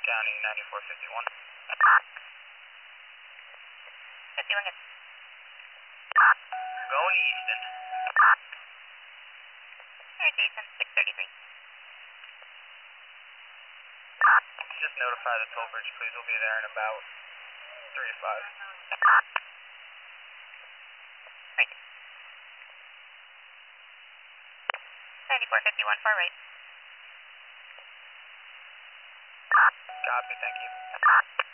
County 9451. 51 good. Going to Easton. Alright, Jason, 633. Just notify the toll bridge, please. We'll be there in about 3 to 5. Right. 9451, far right. Copy, thank you.